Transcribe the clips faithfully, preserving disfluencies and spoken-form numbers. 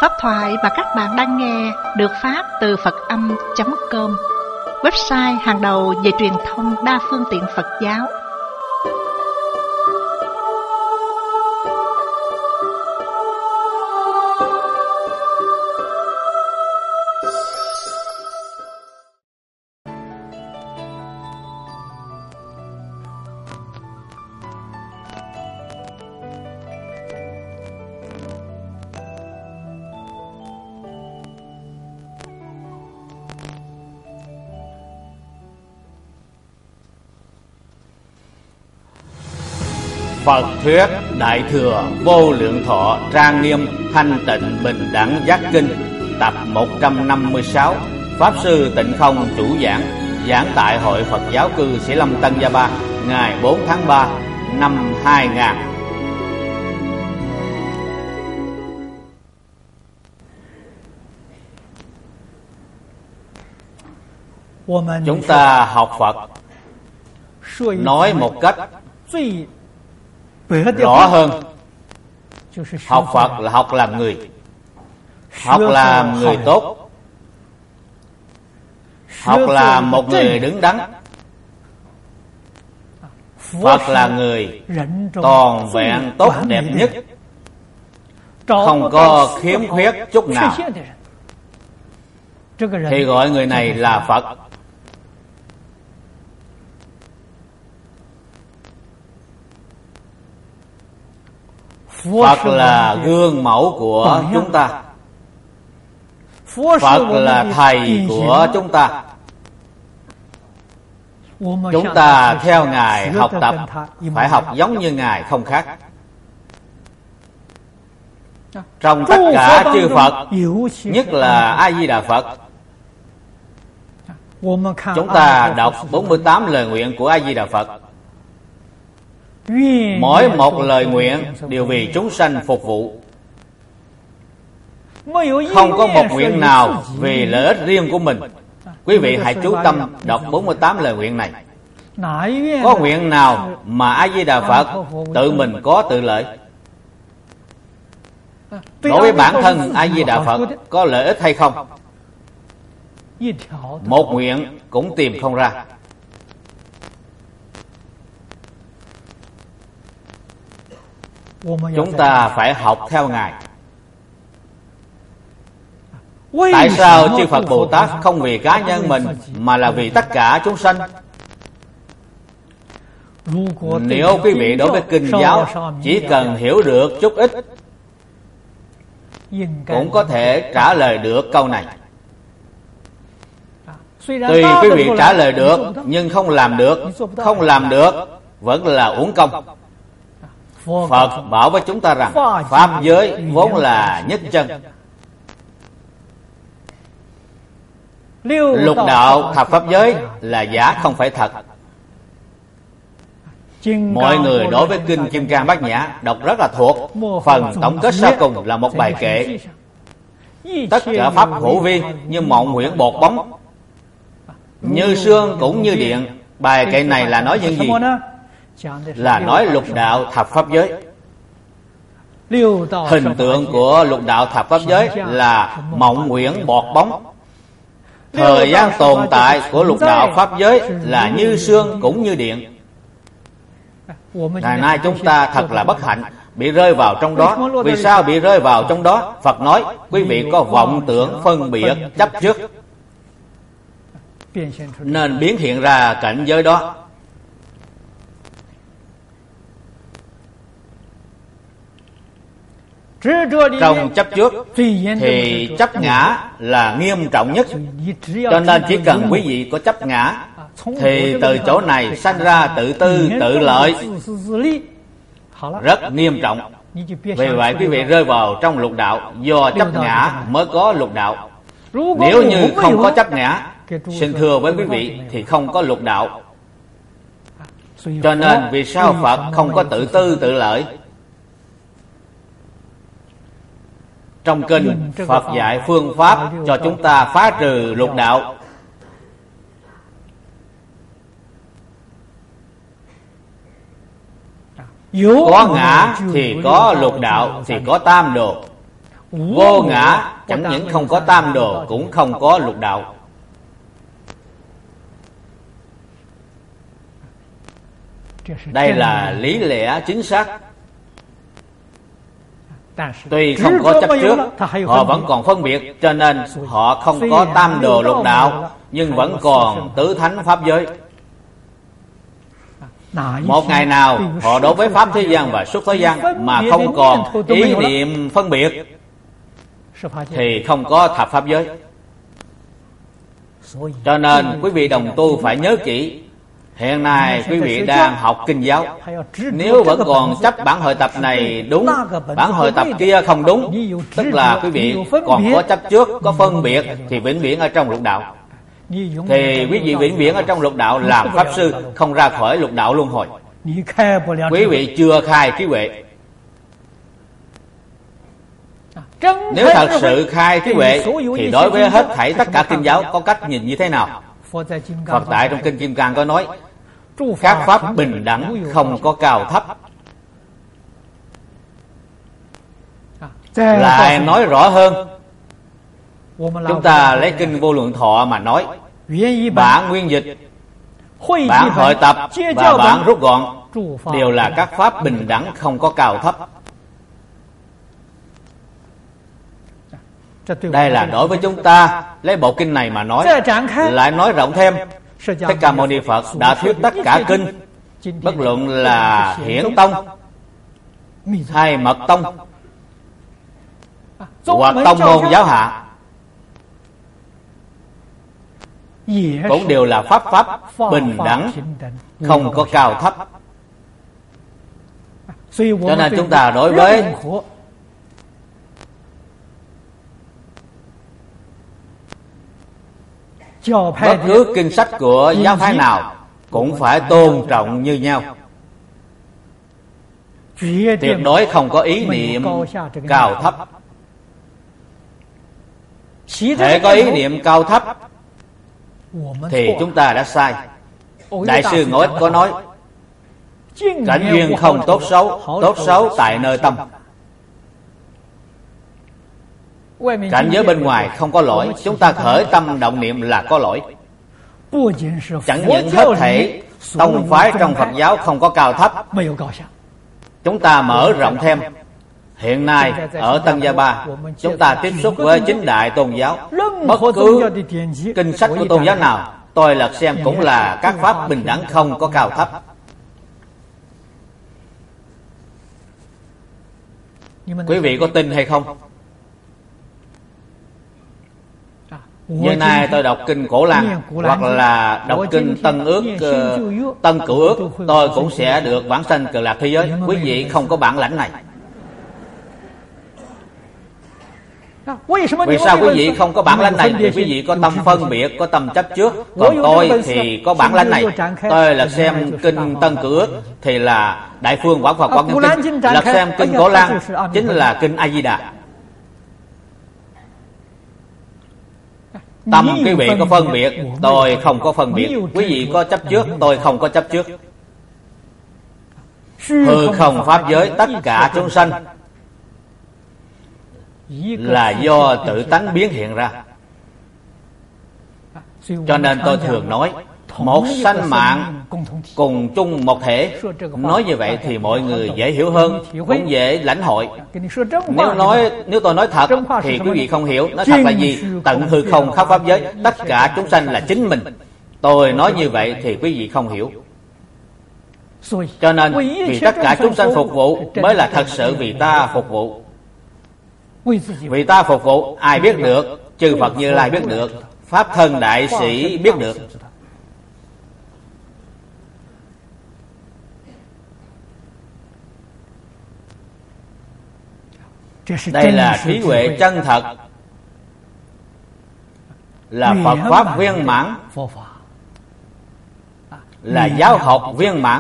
Pháp thoại mà các bạn đang nghe được phát từ Phật Âm chấm com, website hàng đầu về truyền thông đa phương tiện Phật giáo. Phật thuyết Đại thừa vô lượng thọ trang nghiêm thanh tịnh bình đẳng giác kinh, tập một trăm năm mươi sáu. Pháp sư Tịnh Không chủ giảng, giảng tại Hội Phật giáo cư Sĩ Lâm Tân Gia Ba, ngày bốn tháng ba năm hai nghìn. Chúng ta học Phật nói một cách rõ hơn, học Phật là học làm người, học làm người tốt, học làm một người đứng đắn. Phật là người toàn vẹn tốt đẹp nhất, không có khiếm khuyết chút nào, thì gọi người này là Phật. Phật là gương mẫu của chúng ta, Phật là thầy của chúng ta. Chúng ta theo Ngài học tập, phải học giống như Ngài không khác. Trong tất cả chư Phật, nhất là A Di Đà Phật, chúng ta đọc bốn mươi tám lời nguyện của A Di Đà Phật. Mỗi một lời nguyện đều vì chúng sanh phục vụ, không có một nguyện nào vì lợi ích riêng của mình. Quý vị hãy chú tâm đọc bốn mươi tám lời nguyện này. Có nguyện nào mà A Di Đà Phật tự mình có tự lợi? Đối với bản thân A Di Đà Phật có lợi ích hay không? Một nguyện cũng tìm không ra. Chúng ta phải học theo Ngài. Tại sao chư Phật Bồ Tát không vì cá nhân mình mà là vì tất cả chúng sanh? Nếu quý vị đối với kinh giáo chỉ cần hiểu được chút ít, cũng có thể trả lời được câu này. Tuy quý vị trả lời được nhưng không làm được, không làm được vẫn là uổng công. Phật bảo với chúng ta rằng pháp giới vốn là nhất chân. Lục đạo thập pháp giới là giả, không phải thật. Mọi người đối với kinh Kim Cang Bát Nhã đọc rất là thuộc. Phần tổng kết sau cùng là một bài kệ: tất cả pháp hữu vi như mộng huyễn bột bóng, như sương cũng như điện. Bài kệ này là nói những gì? Là nói lục đạo thập pháp giới. Hình tượng của lục đạo thập pháp giới là mộng huyễn bọt bóng. Thời gian tồn tại của lục đạo pháp giới là như sương cũng như điện. Ngày nay chúng ta thật là bất hạnh, bị rơi vào trong đó. Vì sao bị rơi vào trong đó? Phật nói quý vị có vọng tưởng phân biệt chấp trước, nên biến hiện ra cảnh giới đó. Trong chấp trước thì chấp ngã là nghiêm trọng nhất. Cho nên chỉ cần quý vị có chấp ngã thì từ chỗ này sanh ra tự tư tự lợi, rất nghiêm trọng. Vì vậy quý vị rơi vào trong lục đạo. Do chấp ngã mới có lục đạo. Nếu như không có chấp ngã, xin thưa với quý vị, thì không có lục đạo. Cho nên vì sao Phật không có tự tư tự lợi? Trong kinh Phật dạy phương pháp cho chúng ta phá trừ lục đạo. Có ngã thì có lục đạo, thì có tam đồ. Vô ngã chẳng những không có tam đồ, cũng không có lục đạo. Đây là lý lẽ chính xác. Tuy không có chấp trước, họ vẫn còn phân biệt, cho nên họ không có tam đồ lục đạo, nhưng vẫn còn tứ thánh pháp giới. Một ngày nào họ đối với pháp thế gian và xuất thế gian mà không còn ý niệm phân biệt, thì không có thập pháp giới. Cho nên quý vị đồng tu phải nhớ kỹ. Hiện nay quý vị đang học kinh giáo, nếu vẫn còn chấp bản hội tập này đúng, bản hội tập kia không đúng, tức là quý vị còn có chấp trước, có phân biệt, thì vĩnh viễn ở trong lục đạo. Thì quý vị vĩnh viễn ở trong lục đạo làm pháp sư, không ra khỏi lục đạo luân hồi. Quý vị chưa khai trí huệ. Nếu thật sự khai trí huệ, thì đối với hết thảy tất cả kinh giáo có cách nhìn như thế nào? Phật tại trong kinh Kim Cang có nói, các pháp bình đẳng, không có cao thấp. Lại nói rõ hơn, chúng ta lấy kinh Vô Lượng Thọ mà nói, bản nguyên dịch, bản hội tập và bản rút gọn đều là các pháp bình đẳng, không có cao thấp. Đây là đối với chúng ta lấy bộ kinh này mà nói. Lại nói rộng thêm, Thích Ca Mâu Ni Phật đã thuyết tất cả kinh, bất luận là Hiển Tông hay Mật Tông hoặc tông môn giáo hạ, cũng đều là pháp pháp bình đẳng, không có cao thấp. Cho nên chúng ta đối với bất cứ kinh sách của giáo phái nào cũng phải tôn trọng như nhau. Tuyệt đối không có ý niệm cao thấp. Hễ có ý niệm cao thấp thì chúng ta đã sai. Đại sư Ngộ Ích có nói, cảnh duyên không tốt xấu, tốt xấu tại nơi tâm. Cảnh giới bên ngoài không có lỗi, chúng ta khởi tâm động niệm là có lỗi. Chẳng những hết thảy tông phái trong Phật giáo không có cao thấp, chúng ta mở rộng thêm. Hiện nay ở Tân Gia Ba, chúng ta tiếp xúc với chính đại tôn giáo. Bất cứ kinh sách của tôn giáo nào tôi lật xem cũng là các pháp bình đẳng, không có cao thấp. Quý vị có tin hay không? Như nay tôi đọc kinh Cổ Lan hoặc là đọc kinh Tân Ước, uh, Tân Cửu Ước, tôi cũng sẽ được vãng sanh Cực Lạc thế giới. Quý vị không có bản lãnh này. Vì sao quý vị không có bản lãnh này? Vì quý vị có tâm phân biệt, có tâm chấp trước. Còn tôi thì có bản lãnh này. Tôi lật xem kinh Tân Cửu Ước thì là Đại Phương Quảng Phật Quảng Nhân Kinh. Lật xem kinh Cổ Lan chính là kinh A Di Đà. Tâm quý vị có phân biệt, tôi không có phân biệt. Quý vị có chấp trước, tôi không có chấp trước. Hư không pháp giới tất cả chúng sanh là do tự tánh biến hiện ra. Cho nên tôi thường nói, một sanh mạng cùng chung một thể. Nói như vậy thì mọi người dễ hiểu hơn, cũng dễ lãnh hội. Nếu nói nếu tôi nói thật thì quý vị không hiểu. Nói thật là gì? Tận hư không khắp pháp giới, tất cả chúng sanh là chính mình. Tôi nói như vậy thì quý vị không hiểu. Cho nên vì tất cả chúng sanh phục vụ mới là thật sự vì ta phục vụ. Vì ta phục vụ ai biết được? Chư Phật Như Lai biết được, Pháp Thân Đại Sĩ biết được. Đây là trí huệ chân thật, là Phật Pháp viên mãn, là giáo học viên mãn.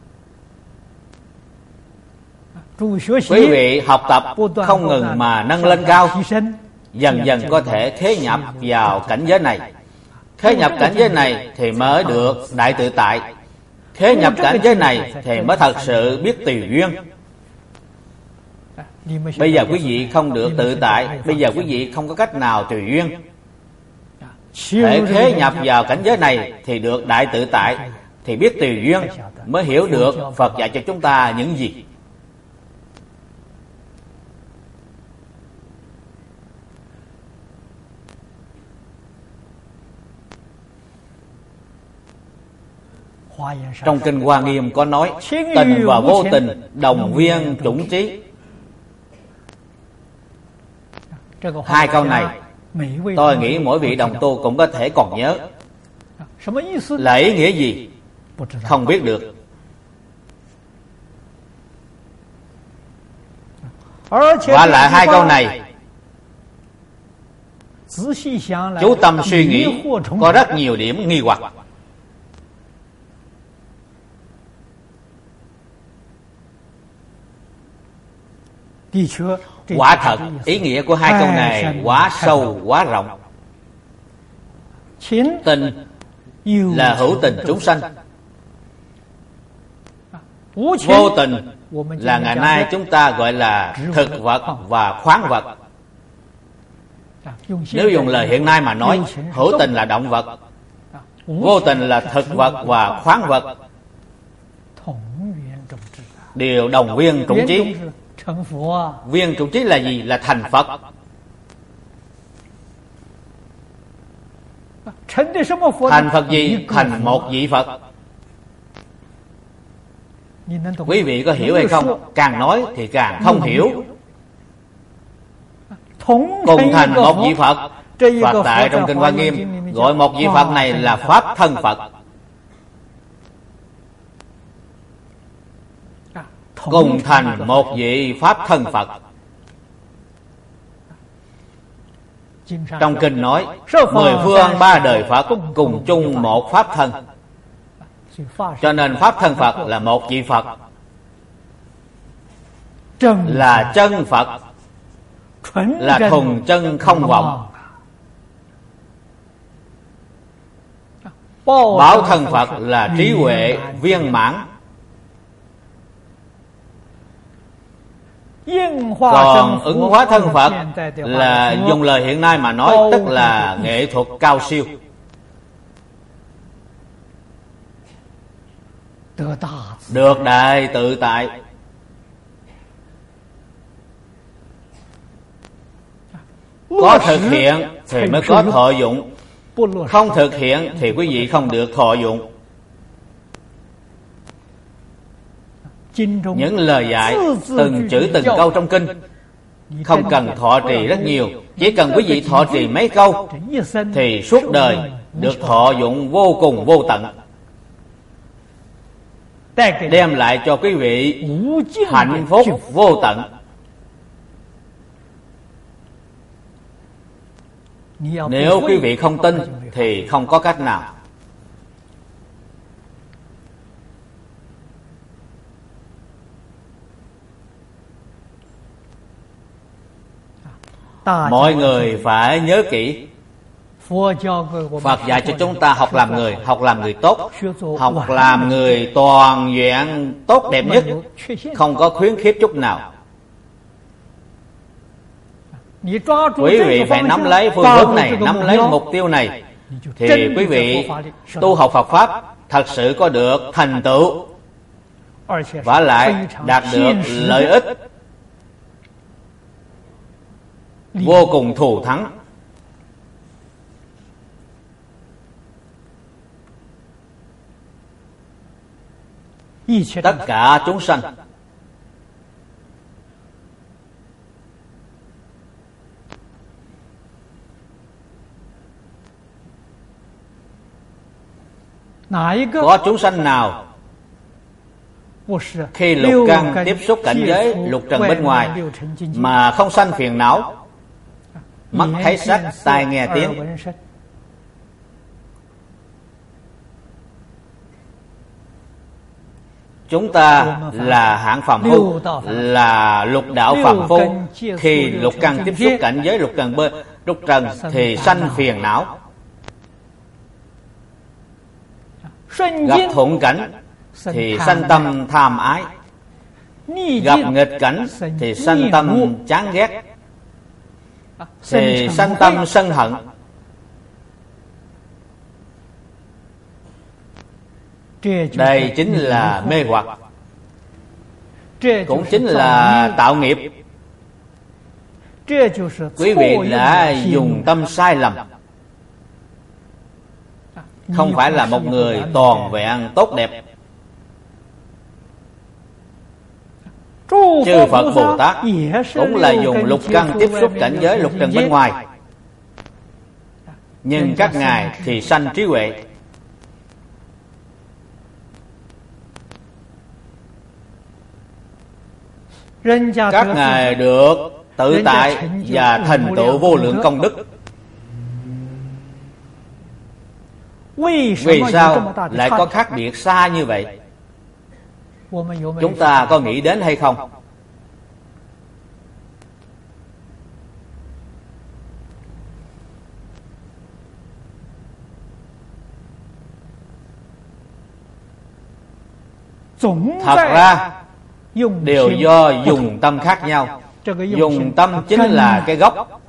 Quý vị học tập không ngừng mà nâng lên cao, dần dần có thể khế nhập vào cảnh giới này. Khế nhập cảnh giới này thì mới được đại tự tại. Khế nhập cảnh giới này thì mới thật sự biết tùy duyên. Bây giờ quý vị không được tự tại, bây giờ quý vị không có cách nào tùy duyên. Thể khế nhập vào cảnh giới này thì được đại tự tại, thì biết tùy duyên, mới hiểu được Phật dạy cho chúng ta những gì. Trong Kinh Hoa Nghiêm có nói, tình và vô tình đồng viên chủng trí. Hai câu này tôi nghĩ mỗi vị đồng tu cũng có thể còn nhớ. Là ý nghĩa gì? Không biết được. Và lại hai câu này, chú tâm suy nghĩ, có rất nhiều điểm nghi hoặc. Quả thật, ý nghĩa của hai câu này quá sâu, quá rộng. Tình là hữu tình chúng sanh, vô tình là ngày nay chúng ta gọi là thực vật và khoáng vật. Nếu dùng lời hiện nay mà nói, hữu tình là động vật, vô tình là thực vật và khoáng vật, đều đồng viên chủng trí. Viên chủng trí là gì? Là thành Phật. Thành Phật gì? Thành một vị Phật. Quý vị có hiểu hay không? Càng nói thì càng không hiểu. Cùng thành một vị Phật. Phật tại trong Kinh Hoa Nghiêm gọi một vị Phật này là Pháp thân Phật. Cùng thành một vị Pháp thân Phật. Trong Kinh nói, mười phương ba đời Phật cùng chung một Pháp thân. Cho nên Pháp thân Phật là một vị Phật, là chân Phật, là thuần chân không vọng. Bảo thân Phật là trí huệ viên mãn. Còn ứng hóa thân Phật là dùng lời hiện nay mà nói, tức là nghệ thuật cao siêu. Được đại tự tại. Có thực hiện thì mới có thọ dụng, không thực hiện thì quý vị không được thọ dụng. Những lời dạy từng chữ từng câu trong kinh không cần thọ trì rất nhiều, chỉ cần quý vị thọ trì mấy câu thì suốt đời được thọ dụng vô cùng vô tận, đem lại cho quý vị hạnh phúc vô tận. Nếu quý vị không tin thì không có cách nào. Mọi người phải nhớ kỹ, Phật dạy cho chúng ta học làm người, học làm người tốt, học làm người toàn vẹn tốt đẹp nhất, không có khuyến khuyết chút nào. Quý vị phải nắm lấy phương hướng này, nắm lấy mục tiêu này, thì quý vị tu học Phật Pháp thật sự có được thành tựu, và lại đạt được lợi ích vô cùng thù thắng. Tất cả chúng sanh có chúng sanh nào khi lục căn tiếp xúc cảnh giới lục trần bên ngoài mà không sanh phiền não, mắt thấy sắc, tai nghe tiếng, chúng ta là hạng phàm phu, là lục đạo phàm phu. Khi lục căn tiếp xúc cảnh giới lục trần bên lục trần thì sanh phiền não. Gặp thuận cảnh thì sanh tâm tham ái. Gặp nghịch cảnh thì sanh tâm chán ghét, thì sanh tâm sân hận. Đây chính là mê hoặc, cũng chính là tạo nghiệp. Quý vị đã dùng tâm sai lầm, không phải là một người toàn vẹn tốt đẹp. Chư Phật Bồ Tát cũng là dùng lục căn tiếp xúc cảnh giới lục trần bên ngoài, nhưng các ngài thì sanh trí huệ. Các ngài được tự tại và thành tựu vô lượng công đức. Vì sao lại có khác biệt xa như vậy? Chúng ta có nghĩ đến hay không? Thật ra đều do dùng tâm khác nhau. Dùng tâm chính là cái gốc.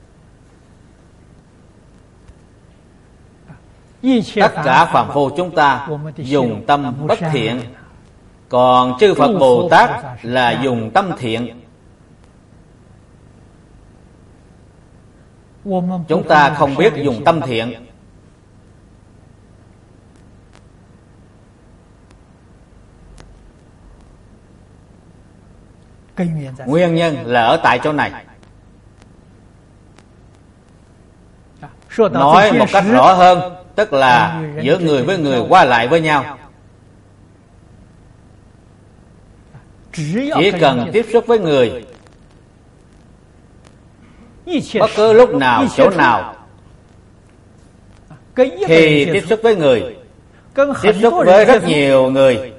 Tất cả phàm phu chúng ta dùng tâm bất thiện, còn chư Phật Bồ Tát là dùng tâm thiện. Chúng ta không biết dùng tâm thiện. Nguyên nhân là ở tại chỗ này. Nói một cách rõ hơn, tức là giữa người với người qua lại với nhau, chỉ cần tiếp xúc với người, bất cứ lúc nào, chỗ nào, khi tiếp xúc với người, tiếp xúc với rất nhiều người,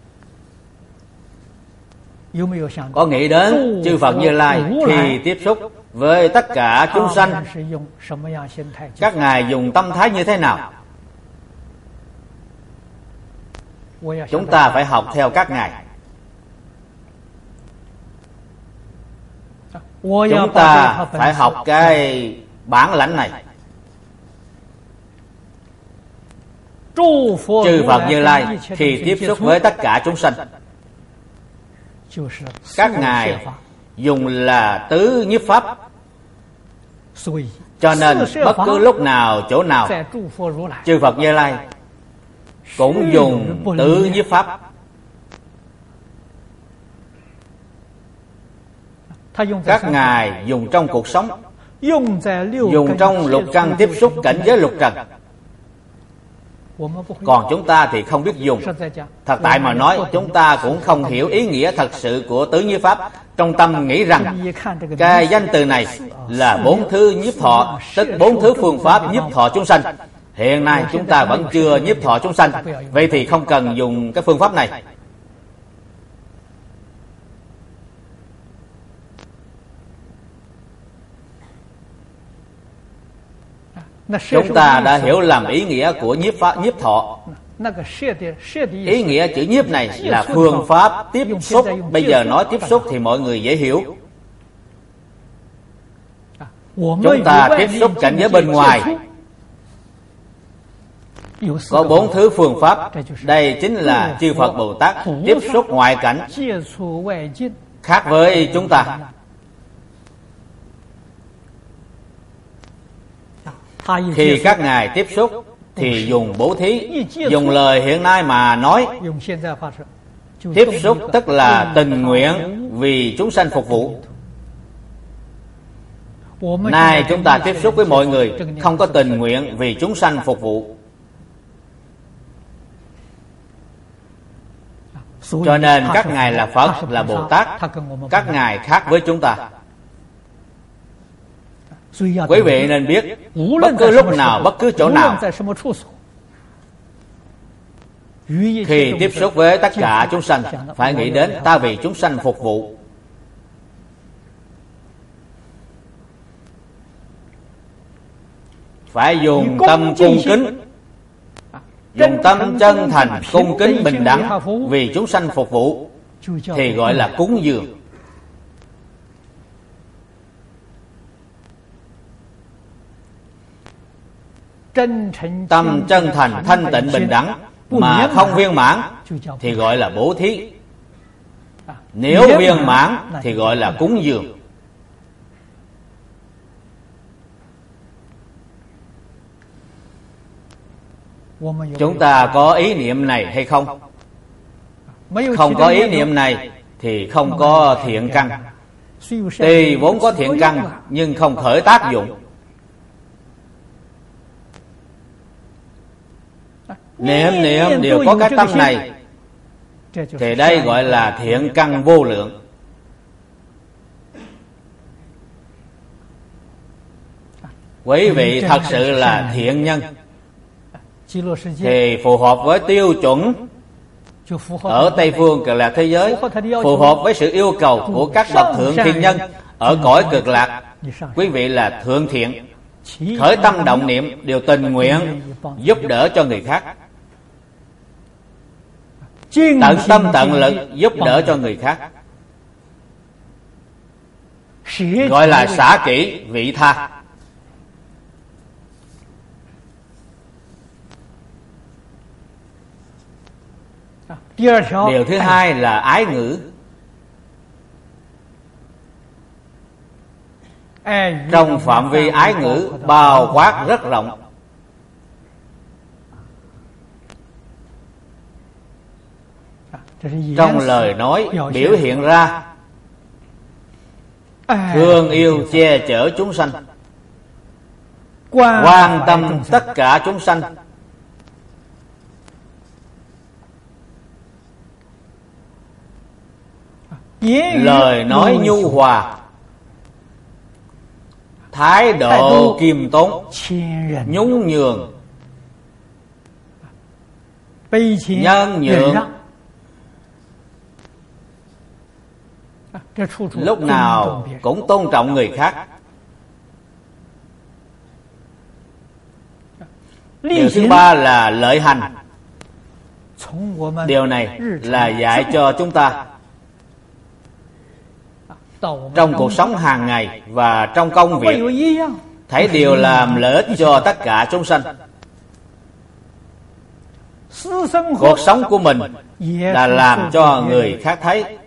có nghĩ đến chư Phật Như Lai khi tiếp xúc với tất cả chúng sanh, các ngài dùng tâm thái như thế nào? Chúng ta phải học theo các ngài. Chúng ta phải học cái bản lãnh này. Chư Phật Như Lai khi tiếp xúc với tất cả chúng sanh, các ngài dùng là tứ nhiếp pháp. Cho nên bất cứ lúc nào, chỗ nào, chư Phật Như Lai cũng dùng tứ nhiếp pháp. Các ngài dùng trong cuộc sống, dùng trong lục căn tiếp xúc cảnh giới lục trần. Còn chúng ta thì không biết dùng. Thật tại mà nói, chúng ta cũng không hiểu ý nghĩa thật sự của tứ nhiếp pháp. Trong tâm nghĩ rằng cái danh từ này là bốn thứ nhiếp thọ, tức bốn thứ phương pháp nhiếp thọ chúng sanh. Hiện nay chúng ta vẫn chưa nhiếp thọ chúng sanh, vậy thì không cần dùng cái phương pháp này. Chúng ta đã hiểu lầm ý nghĩa của nhiếp pháp, nhiếp thọ. Ý nghĩa chữ nhiếp này là phương pháp tiếp xúc. Bây giờ nói tiếp xúc thì mọi người dễ hiểu. Chúng ta tiếp xúc cảnh giới bên ngoài, có bốn thứ phương pháp. Đây chính là chư Phật Bồ Tát tiếp xúc ngoại cảnh, khác với chúng ta. Khi các ngài tiếp xúc thì dùng bố thí. Dùng lời hiện nay mà nói, tiếp xúc tức là tình nguyện vì chúng sanh phục vụ. Nay chúng ta tiếp xúc với mọi người không có tình nguyện vì chúng sanh phục vụ, cho nên các ngài là Phật, là Bồ Tát. Các ngài khác với chúng ta. Quý vị nên biết, bất cứ lúc nào, bất cứ chỗ nào, khi tiếp xúc với tất cả chúng sanh, phải nghĩ đến ta vì chúng sanh phục vụ. Phải dùng tâm cung kính, dùng tâm chân thành, cung kính bình đẳng vì chúng sanh phục vụ. thì gọi là cúng dường. Tâm chân thành, thanh tịnh, bình đẳng mà không viên mãn thì gọi là bố thí. Nếu viên mãn thì gọi là cúng dường. Chúng ta có ý niệm này hay không? Không có ý niệm này thì không có thiện căn. Tuy vốn có thiện căn nhưng không khởi tác dụng. Niệm niệm đều có cái tâm này thì đây gọi là thiện căn vô lượng. Quý vị thật sự là thiện nhân thì phù hợp với tiêu chuẩn ở Tây Phương Cực Lạc thế giới, phù hợp với sự yêu cầu của các bậc thượng thiên nhân ở cõi Cực Lạc. Quý vị là thượng thiện, khởi tâm động niệm đều tình nguyện giúp đỡ cho người khác, tận tâm tận lực giúp đỡ cho người khác, gọi là xả kỷ vị tha. Điều thứ hai là ái ngữ. Trong phạm vi ái ngữ bao quát rất rộng. Trong lời nói biểu hiện ra thương yêu che chở chúng sanh, quan tâm tất cả chúng sanh, lời nói nhu hòa, thái độ kiêm tốn, nhún nhường, nhân nhượng, lúc nào cũng tôn trọng người khác. Điều thứ ba là lợi hành. Điều này là dạy cho chúng ta trong cuộc sống hàng ngày và trong công việc, thấy điều làm lợi ích cho tất cả chúng sanh. Cuộc sống của mình là làm cho người khác thấy,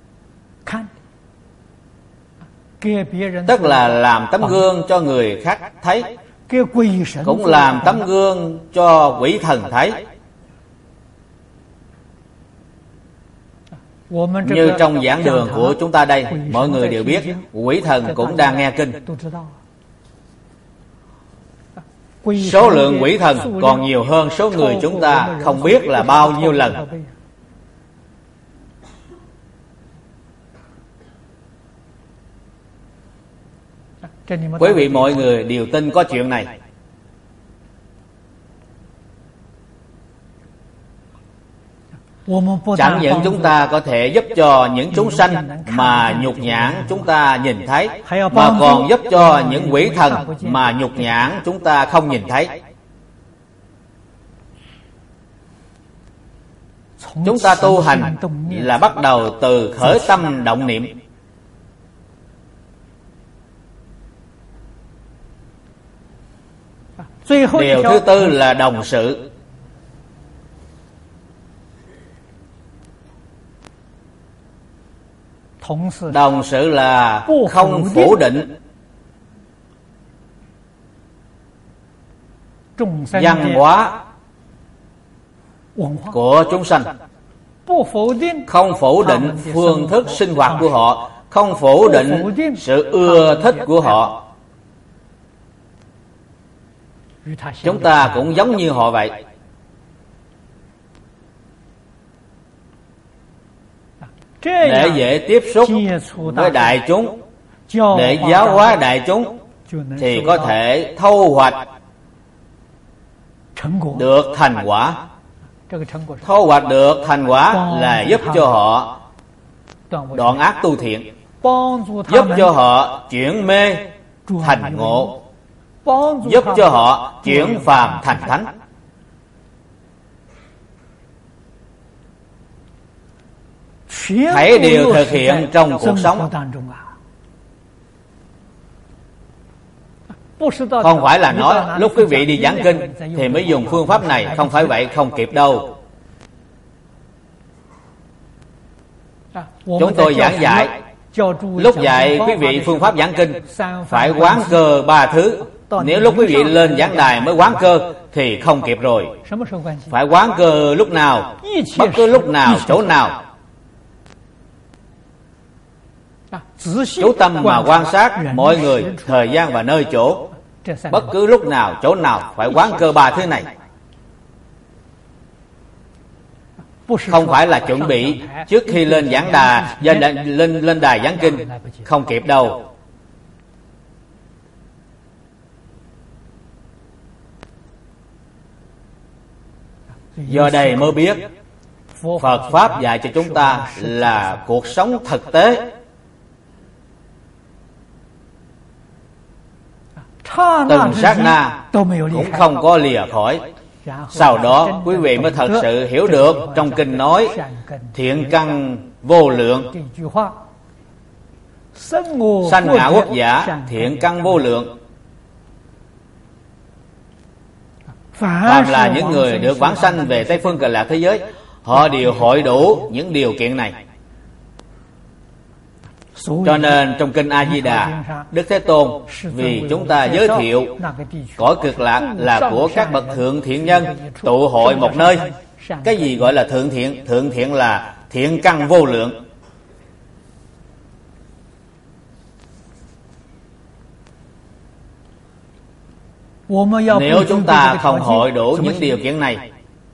tức là làm tấm gương cho người khác thấy, cũng làm tấm gương cho quỷ thần thấy. Như trong giảng đường của chúng ta đây, mọi người đều biết quỷ thần cũng đang nghe kinh. Số lượng quỷ thần còn nhiều hơn số người chúng ta không biết là bao nhiêu lần. Quý vị mọi người đều tin có chuyện này. Chẳng những chúng ta có thể giúp cho những chúng sanh mà nhục nhãn chúng ta nhìn thấy, mà còn giúp cho những quỷ thần mà nhục nhãn chúng ta không nhìn thấy. Chúng ta tu hành là bắt đầu từ khởi tâm động niệm. Điều thứ tư là đồng sự. Đồng sự là không phủ định văn hóa của chúng sanh, không phủ định phương thức sinh hoạt của họ, không phủ định sự ưa thích của họ. Chúng ta cũng giống như họ vậy. Để dễ tiếp xúc với đại chúng, để giáo hóa đại chúng, thì có thể thu hoạch được thành quả. Thu hoạch được thành quả là giúp cho họ đoạn ác tu thiện, giúp cho họ chuyển mê thành ngộ, giúp cho họ chuyển phàm thành thánh. thảy đều thực hiện trong cuộc sống. Không phải là nói lúc quý vị đi giảng kinh thì mới dùng phương pháp này, không phải vậy, không kịp đâu. Chúng tôi giảng dạy, lúc dạy quý vị phương pháp giảng kinh phải quán cơ ba thứ. Nếu lúc quý vị lên giảng đài mới quán cơ thì không kịp rồi. Phải quán cơ lúc nào, bất cứ lúc nào, chỗ nào. Chú tâm mà quan sát mọi người, thời gian và nơi chỗ. Bất cứ lúc nào, chỗ nào phải quán cơ ba thứ này. Không phải là chuẩn bị trước khi lên giảng đà, lên, lên, lên đài giảng kinh, không kịp đâu. Do đây mới biết Phật Pháp dạy cho chúng ta là cuộc sống thực tế. Từng sát na cũng không có lìa khỏi. Sau đó quý vị mới thật sự hiểu được trong kinh nói thiện căn vô lượng, sanh ngã quốc giả thiện căn vô lượng. Phạm là những người được vãng sanh về Tây Phương Cực Lạc thế giới, họ đều hội đủ những điều kiện này. Cho nên trong kinh A Di Đà, Đức Thế Tôn vì chúng ta giới thiệu cõi Cực Lạc là của các bậc thượng thiện nhân tụ hội một nơi. Cái gì gọi là thượng thiện? Thượng thiện là thiện căn vô lượng. Nếu chúng ta không hội đủ những điều kiện này,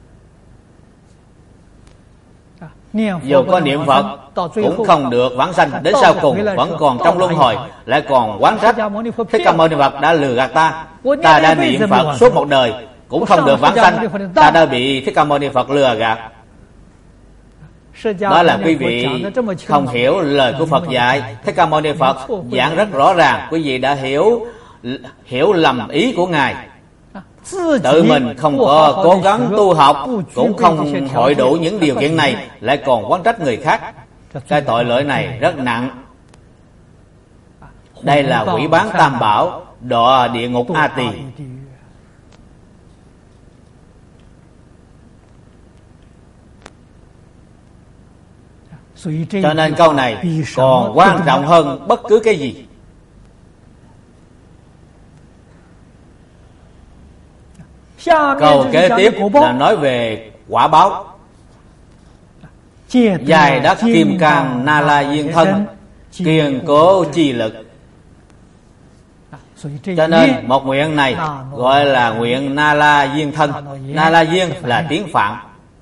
dù có niệm Phật cũng không được vãng sanh, đến sau cùng vẫn còn trong luân hồi, lại còn oán trách Thích Ca Mâu Ni Phật đã lừa gạt ta. Ta đã niệm Phật suốt một đời cũng không được vãng sanh, ta đã bị Thích Ca Mâu Ni Phật lừa gạt. Đó là quý vị không hiểu lời của Phật dạy. Thích Ca Mâu Ni Phật giảng rất rõ ràng, quý vị đã hiểu hiểu lầm ý của Ngài. Tự mình không có cố gắng tu học, cũng không hội đủ những điều kiện này, lại còn oán trách người khác. Cái tội lỗi này rất nặng. Đây là quỷ bán tam bảo, đọa địa ngục A Tỳ. Cho nên câu này còn quan trọng hơn bất cứ cái gì. Câu kế tiếp là nói về quả báo. Dài đất kim cang na la diên thân, kiên cố chi lực. Cho nên một nguyện này gọi là nguyện na la diên thân. Na la diên là tiếng Phạn.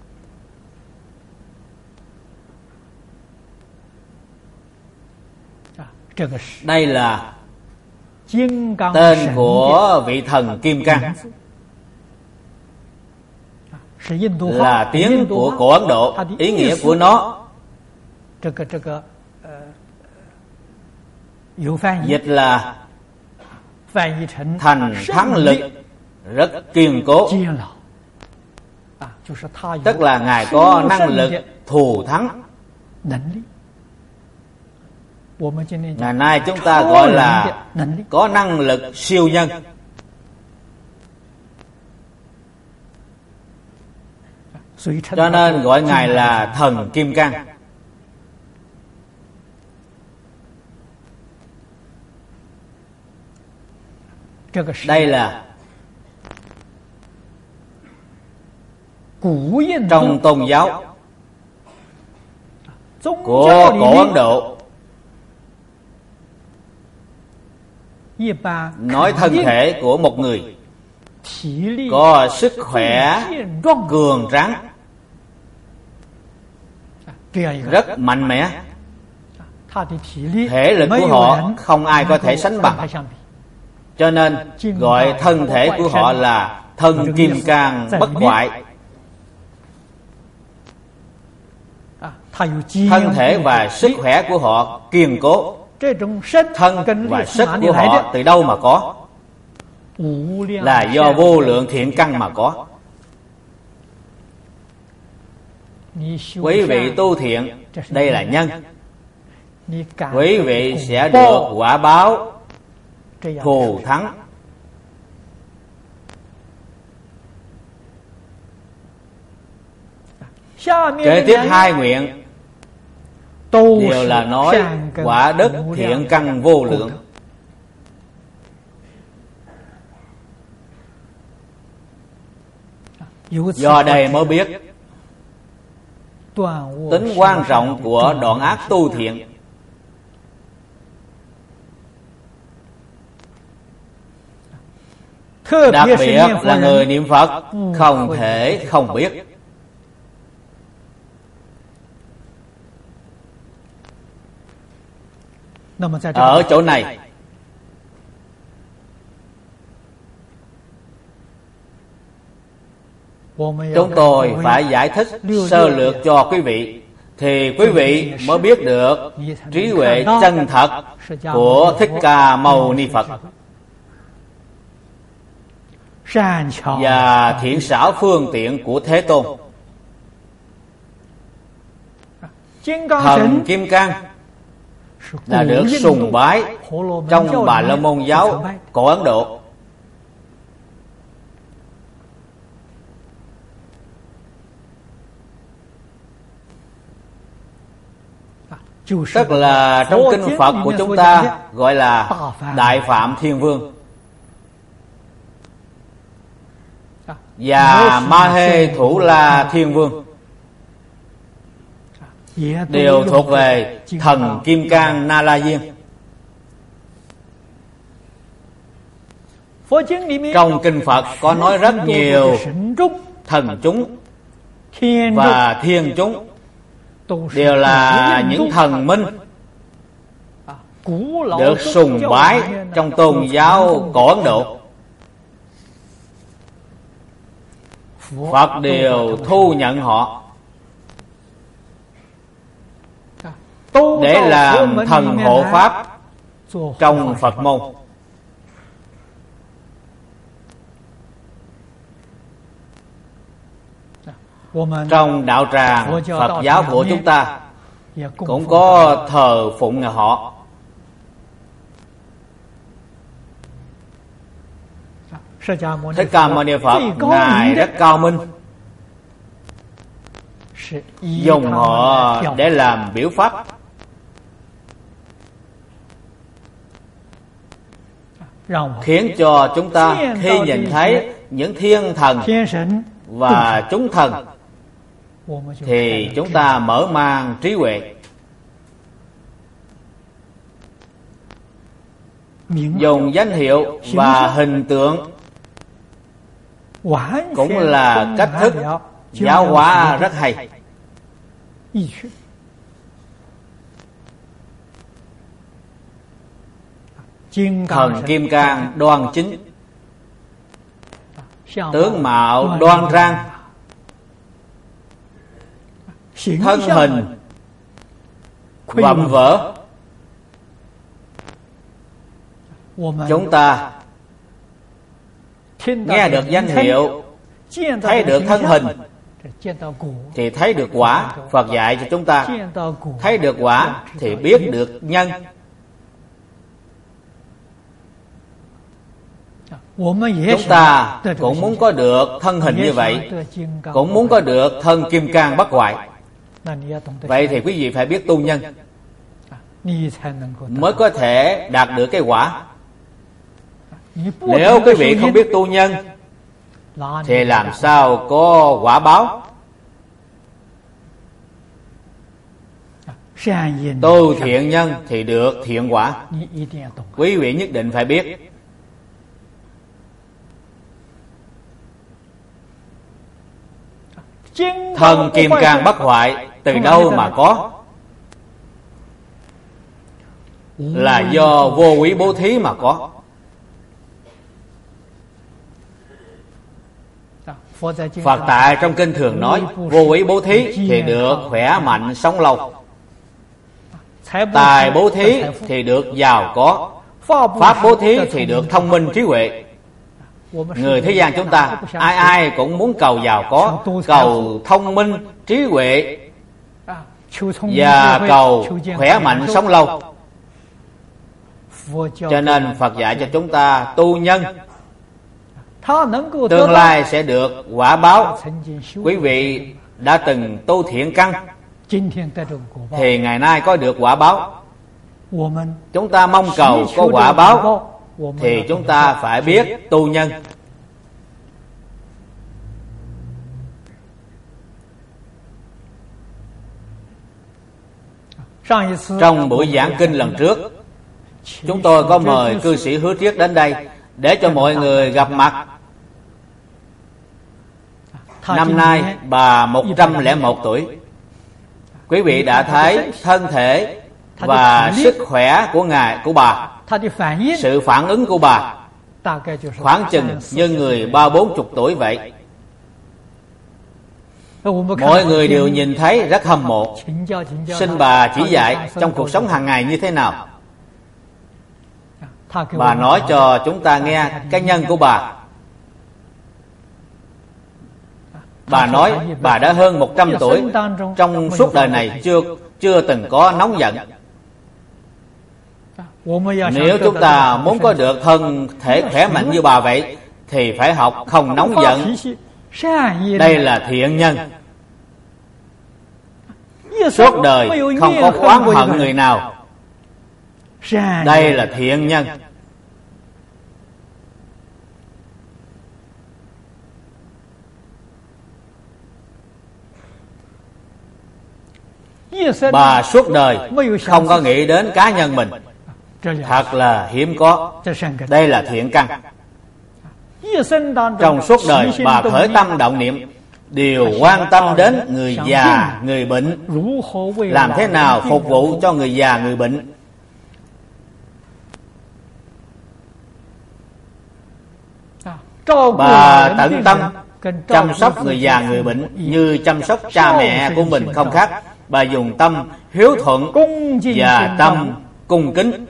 Đây là tên của vị thần Kim Cang, là tiếng của cổ Ấn Độ. Ý nghĩa của nó dịch là thành thắng lực rất kiên cố, tức là Ngài có năng lực thù thắng. Ngày nay chúng ta gọi là có năng lực siêu nhân. Cho nên gọi Ngài là thần Kim Cang. Đây là trong tôn giáo của cổ Ấn Độ, nói thân thể của một người có sức khỏe cường tráng, rất mạnh mẽ. Thể lực của họ không ai có thể sánh bằng, cho nên gọi thân thể của họ là thân Kim Cang bất hoại. Thân thể và sức khỏe của họ kiên cố. Thân và sức của họ từ đâu mà có? Là do vô lượng thiện căn mà có. Quý vị tu thiện, đây là nhân. Quý vị sẽ được quả báo thù thắng. Kế tiếp hai nguyện đều là nói quả đức thiện căn vô lượng. Do đây mới biết tính quan trọng của đoạn ác tu thiện. Đặc biệt là người niệm Phật không thể không biết. Ở chỗ này chúng tôi phải giải thích sơ lược cho quý vị, thì quý vị mới biết được trí huệ chân thật của Thích Ca Mâu Ni Phật và thiện xảo phương tiện của Thế Tôn. Thần Kim Cang là được sùng bái trong Bà La Môn giáo của Ấn Độ. Tức là trong kinh Phật của chúng ta gọi là Đại Phạm Thiên Vương và Ma Hê Thủ La Thiên Vương đều thuộc về thần Kim Cang Na La Diên. Trong kinh Phật có nói rất nhiều thần chúng và thiên chúng đều là những thần minh được sùng bái trong tôn giáo của Ấn Độ. Phật đều thu nhận họ để làm thần hộ pháp trong Phật môn. Trong đạo tràng Phật giáo của chúng ta cũng có thờ phụng họ. Thích Ca Mâu Ni Phật Ngài rất cao minh, dùng họ để làm biểu pháp, khiến cho chúng ta khi nhìn thấy những thiên thần và chúng thần thì chúng ta mở mang trí huệ, dùng danh hiệu và hình tượng cũng là cách thức giáo hóa rất hay. Thần Kim Cang đoan chính, tướng mạo đoan trang, thân hình vạm vỡ. Chúng ta nghe được danh hiệu, thấy được thân hình thì thấy được quả. Phật dạy cho chúng ta thấy được quả thì biết được nhân. Chúng ta cũng muốn có được thân hình như vậy, cũng muốn có được thân Kim Cang bất hoại. Vậy thì quý vị phải biết tu nhân mới có thể đạt được cái quả. Nếu quý vị không biết tu nhân thì làm sao có quả báo. Tu thiện nhân thì được thiện quả. Quý vị nhất định phải biết. Thần Kim Cang bất hoại từ đâu mà có? Là do vô quý bố thí mà có. Phật tại trong kinh thường nói vô quý bố thí thì được khỏe mạnh sống lâu, tài bố thí thì được giàu có, pháp bố thí thì được thông minh trí huệ. Người thế gian chúng ta ai ai cũng muốn cầu giàu có, cầu thông minh, trí huệ và cầu khỏe mạnh sống lâu. Cho nên Phật dạy cho chúng ta tu nhân tương lai sẽ được quả báo. Quý vị đã từng tu thiện căn thì ngày nay có được quả báo. Chúng ta mong cầu có quả báo thì chúng ta phải biết tu nhân. Trong buổi giảng kinh lần trước, chúng tôi có mời cư sĩ Hứa Triết đến đây để cho mọi người gặp mặt. Năm nay bà một trăm lẻ một tuổi. Quý vị đã thấy thân thể và sức khỏe của ngài của bà, sự phản ứng của bà khoảng chừng như người ba bốn chục tuổi vậy. Mọi người đều nhìn thấy rất hâm mộ. Xin bà chỉ dạy trong cuộc sống hàng ngày như thế nào. Bà nói cho chúng ta nghe cái nhân của bà. Bà nói bà đã hơn một trăm tuổi, trong suốt đời này chưa chưa từng có nóng giận. Nếu chúng ta muốn có được thân thể khỏe mạnh như bà vậy thì phải học không nóng giận. Đây là thiện nhân. Suốt đời không có oán hận người nào. Đây là thiện nhân. Bà suốt đời không có nghĩ đến cá nhân mình. Thật là hiếm có. Đây là thiện căn. Trong suốt đời bà khởi tâm động niệm đều quan tâm đến người già, người bệnh, làm thế nào phục vụ cho người già, người bệnh. Bà tận tâm chăm sóc người già, người bệnh như chăm sóc cha mẹ của mình không khác. Bà dùng tâm hiếu thuận và tâm cung kính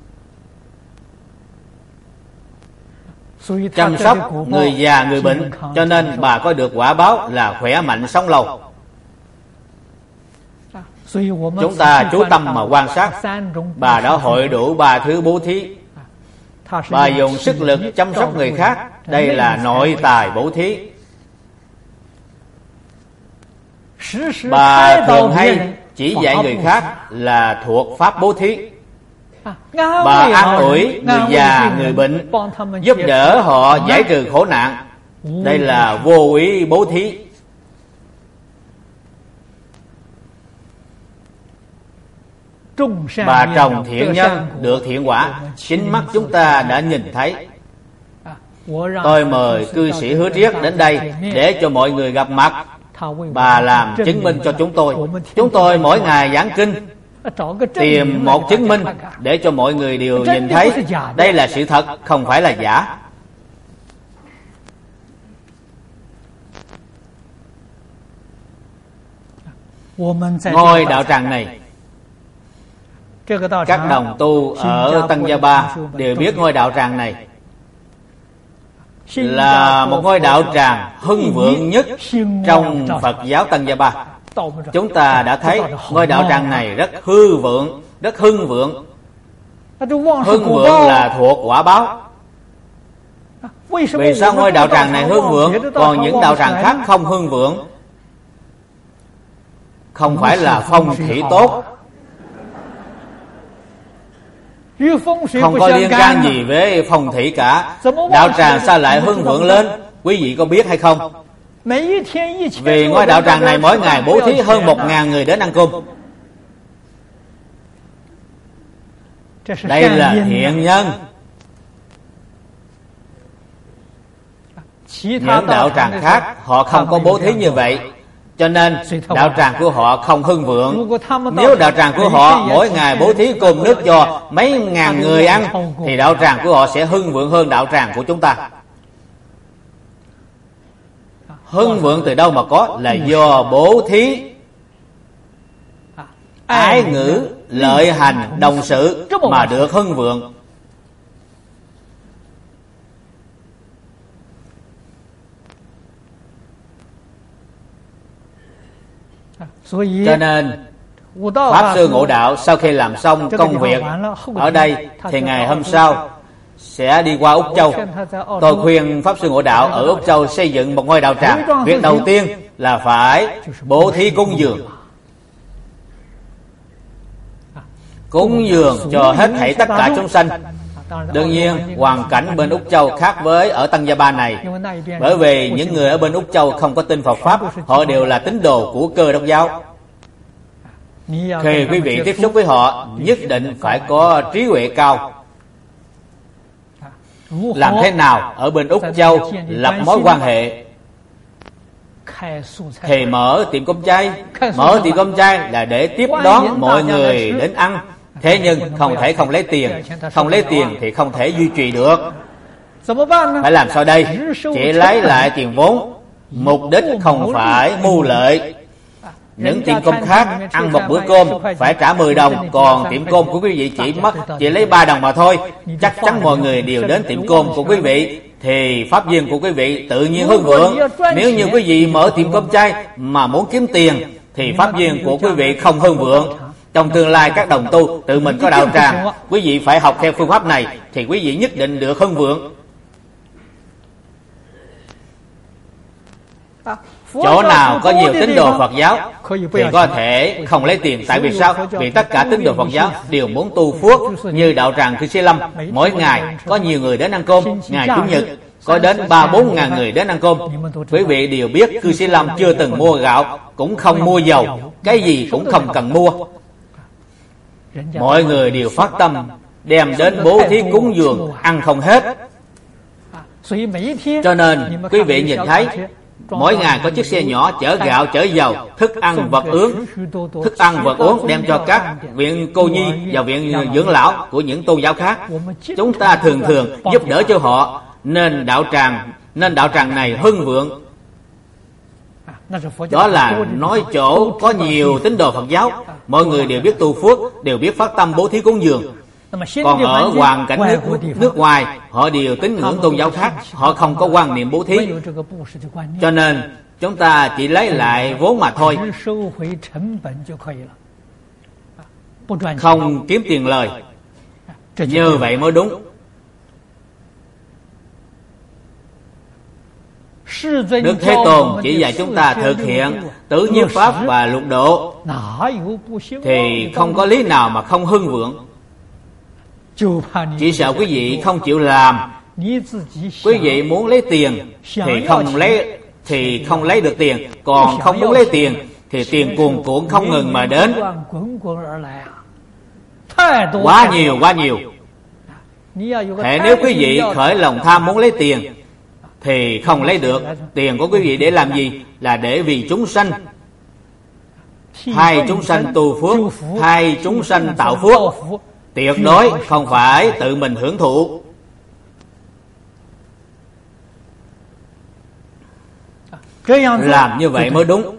chăm sóc người già, người bệnh, cho nên bà có được quả báo là khỏe mạnh sống lâu. Chúng ta chú tâm mà quan sát, bà đã hội đủ ba thứ bố thí. Bà dùng sức lực chăm sóc người khác, đây là nội tài bố thí. Bà thường hay chỉ dạy người khác là thuộc pháp bố thí. Bà an ủi người già, người bệnh, giúp đỡ họ giải trừ khổ nạn, đây là vô ý bố thí. Bà trồng thiện nhân được thiện quả, chính mắt chúng ta đã nhìn thấy. Tôi mời cư sĩ Hứa Triết đến đây để cho mọi người gặp mặt. Bà làm chứng minh cho chúng tôi. Chúng tôi mỗi ngày giảng kinh tìm một chứng minh để cho mọi người đều nhìn thấy đây là sự thật, không phải là giả. Ngôi đạo tràng này, các đồng tu ở Tân Gia Ba đều biết ngôi đạo tràng này là một ngôi đạo tràng hưng vượng nhất trong Phật giáo Tân Gia Ba. Chúng ta đã thấy ngôi đạo tràng này rất hư vượng, rất hưng vượng. Hưng vượng là thuộc quả báo. Vì sao ngôi đạo tràng này hưng vượng, còn những đạo tràng khác không hưng vượng? Không phải là phong thủy tốt, không có liên can gì với phong thủy cả. Đạo tràng sao lại hưng vượng lên? Quý vị có biết hay không? Vì ngôi đạo tràng này mỗi ngày bố thí hơn một ngàn người đến ăn cơm. Đây là thiện nhân. Những đạo tràng khác họ không có bố thí như vậy, cho nên đạo tràng của họ không hưng vượng. Nếu đạo tràng của họ mỗi ngày bố thí cơm nước cho mấy ngàn người ăn thì đạo tràng của họ sẽ hưng vượng hơn đạo tràng của chúng ta. Hưng vượng từ đâu mà có? Là do bố thí, ái ngữ, lợi hành, đồng sự mà được hưng vượng. Cho nên Pháp Sư Ngộ Đạo sau khi làm xong công việc ở đây thì ngày hôm sau sẽ đi qua Úc Châu. Tôi khuyên Pháp Sư Ngộ Đạo ở Úc Châu xây dựng một ngôi đạo tràng. Việc đầu tiên là phải bố thí cúng dường, cúng dường cho hết thảy tất cả chúng sanh. Đương nhiên hoàn cảnh bên Úc Châu khác với ở Tăng Gia Ba này, bởi vì những người ở bên Úc Châu không có tin Phật Pháp, họ đều là tín đồ của Cơ Đốc giáo. Khi quý vị tiếp xúc với họ, nhất định phải có trí huệ cao. Làm thế nào ở bên Úc Châu lập mối quan hệ? Thì mở tiệm cơm chay. Mở tiệm cơm chay là để tiếp đón mọi người đến ăn. Thế nhưng không thể không lấy tiền. Không lấy tiền thì không thể duy trì được. Phải làm sao đây? Chỉ lấy lại tiền vốn. Mục đích không phải mưu lợi. Những tiệm cơm khác ăn một bữa cơm phải trả mười đồng, còn tiệm cơm của quý vị chỉ mất chỉ lấy ba đồng mà thôi. Chắc chắn mọi người đều đến tiệm cơm của quý vị thì pháp viên của quý vị tự nhiên hưng vượng. Nếu như quý vị mở tiệm cơm chay mà muốn kiếm tiền thì pháp viên của quý vị không hưng vượng. Trong tương lai các đồng tu tự mình có đạo tràng, quý vị phải học theo phương pháp này thì quý vị nhất định được hưng vượng. Chỗ nào có nhiều tín đồ Phật giáo thì có thể không lấy tiền. Tại vì sao? Vì tất cả tín đồ Phật giáo đều muốn tu phước. Như đạo tràng Cư Sĩ Lâm, mỗi ngày có nhiều người đến ăn cơm. Ngày Chủ nhật có đến ba bốn ngàn người đến ăn cơm. Quý vị đều biết Cư Sĩ Lâm chưa từng mua gạo, cũng không mua dầu, cái gì cũng không cần mua. Mọi người đều phát tâm đem đến bố thí cúng dường, ăn không hết. Cho nên quý vị nhìn thấy mỗi ngày có chiếc xe nhỏ chở gạo, chở dầu, thức ăn vật uống, thức ăn vật uống đem cho các viện cô nhi và viện dưỡng lão của những tôn giáo khác. Chúng ta thường thường giúp đỡ cho họ, nên đạo tràng nên đạo tràng này hưng vượng. Đó là nói chỗ có nhiều tín đồ Phật giáo, mọi người đều biết tu phước, đều biết phát tâm bố thí cúng dường. Còn ở hoàn cảnh nước, nước ngoài, họ đều tín ngưỡng tôn giáo khác, họ không có quan niệm bố thí. Cho nên chúng ta chỉ lấy lại vốn mà thôi, không kiếm tiền lời. Như vậy mới đúng. Đức Thế Tôn chỉ dạy chúng ta thực hiện tự nhiên pháp và lục độ, thì không có lý nào mà không hưng vượng. Chỉ sợ quý vị không chịu làm. Quý vị muốn lấy tiền thì không lấy thì không lấy được tiền, còn không muốn lấy tiền thì tiền cuồn cuộn không ngừng mà đến. Quá nhiều, quá nhiều. Thế nếu quý vị khởi lòng tham muốn lấy tiền thì không lấy được. Tiền của quý vị để làm gì? Là để vì chúng sanh, thay chúng sanh tu phước, thay chúng sanh tạo phước. Tuyệt đối không phải tự mình hưởng thụ. Làm như vậy mới đúng.